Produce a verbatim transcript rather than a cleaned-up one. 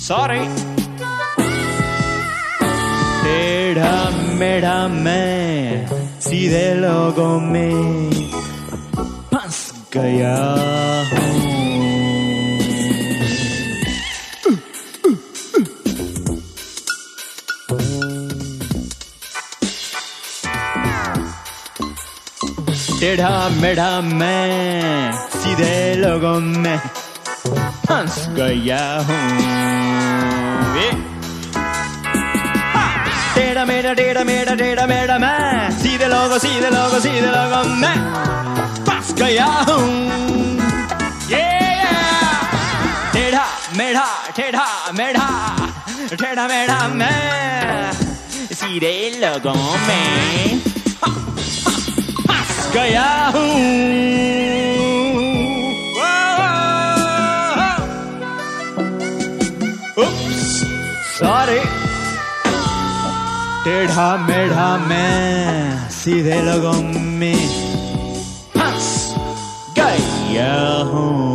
Sorry. टेढ़ा मेढ़ा मैं सीधे लोगों में फंस गया हूँ। टेढ़ा मेढ़ा मैं सीधे लोगों में फंस गया हूँ। टेढ़ा मेढ़ा टेढ़ा मेढ़ा टेढ़ा मेढ़ा मैं सीधे लोगों सीधे लोगों सीधे लोगों में फंस गया हूँ। टेढ़ा मेढ़ा टेढ़ा मेढ़ा टेढ़ा मेढ़ा मैं सीधे लोगों में गया हूँ। Oops, sorry. टेढ़ा मेढ़ा मैं सीधे लोगों में फंस गया हूँ।